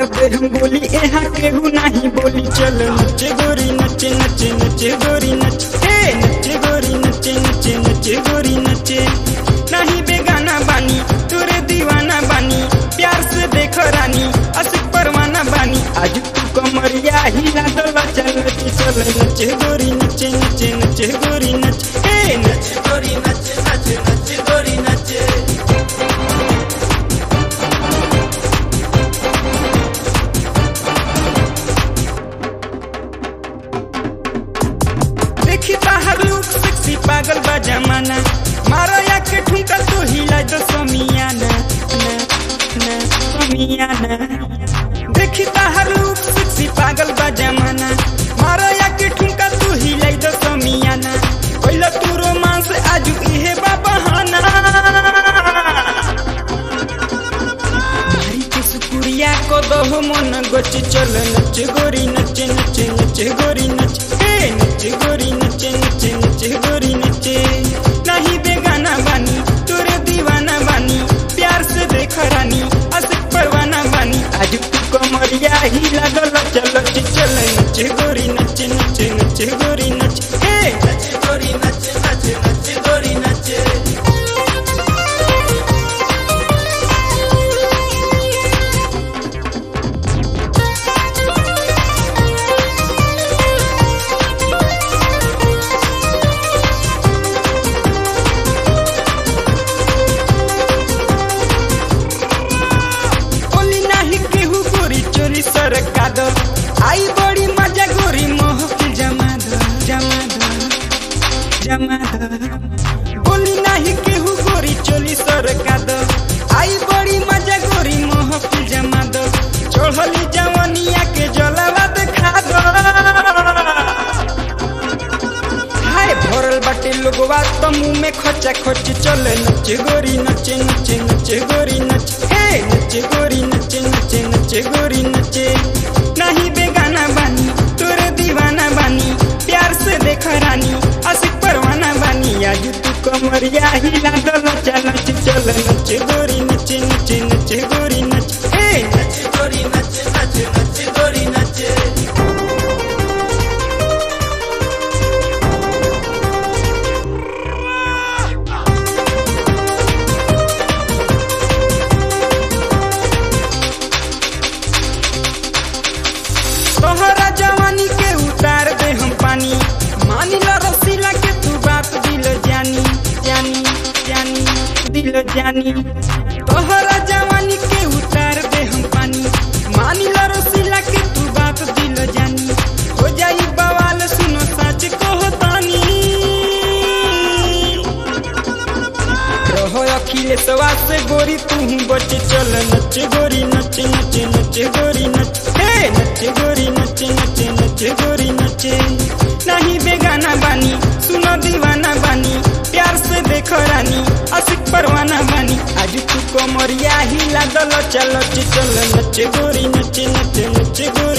मार दे हम गोली यहाँ केहू नहीं बोली। चल नचे गोरी नचे नचे नचे गोरी नचे नचे गोरी नचे नचे नचे गोरी नचे। नहीं बेगाना बानी तुरे दीवाना बानी प्यार से देख रानी असिक परवाना बानी। आज तू कमरिया हिला दला चल चल नचे गोरी नचे नचे नचे गोरी नचे नचे गोरी नचे नचे नचे गोरी नचे। देखी बाहर लुक सेक्सी पागल बा जमाना मारो या के ठुमका तो हिला दो समियाना ना समियाना। देखी बाहर लुक सेक्सी पागल बा जमाना मारो या के ठुमका तो हिला दो समियाना। पहिला तू रोमांस आज इहे बा बहाना मारी के सुकुरिया को दो मन गोच। चल नचे गोरी नचे नचे नचे गोरी नचे नचे गोरी नचे नचे नचे गोरी नचे। नहीं बेगाना बानी तुरे दीवाना बानी प्यार से देख रानी असिक परवाना बानी। आज तू कमरिया हिला दला चल चल नचे गोरी नचे नचे नचे गोरी नचे नचे गोरी नचे नचे नचे गोरी नचे। आई बड़ी मजा गोरी महफिल जमा दो जमा दो जमा दो। बोली नहीं केहू गोरी चोली सरका दो। आई बड़ी मजा गोरी महफिल जमा दो। चढ़ली जवनिया के जलवा देखा दो। हाय भरल बाटे लोगवा तो मुँह में खचा खच। चल नचे गोरी नचे नचे नचे गोरी नचे नचे गोरी नचे नचे नचे गोरी नचे। नहीं बेगाना बानी तुरे दीवाना बानी प्यार से देख रानी असिक परवाना बानी। आज तू कमरिया हिला दला चल चल नचे गोरी नचे नचे नचे गोरी नचे नचे गोरी नचे नचे नचे गोरी नचे। तोहरा जवानी के उतार दे हम पानी मानी ला रसीला के तू बात दिल जानी जानी जानी दिल जानी। तोहरा जवानी के उतार दे हम पानी मानी ला रसीला के तू बात दिल जानी। हो जाई बवाल सुनो सच कहो तानी रहो अखिलेशवा से गोरी तू बच। चल नचे गोरी नचे नचे नचे गोरी नचे नचे गोरी नचे नचे नचे गोरी नचे। नहीं बेगाना बानी सुनो दीवाना बानी प्यार से देख रानी असिक परवाना बानी। आज तू कमरिया हिला दला चल चल नचे गोरी नचे नचे नचे गोरी।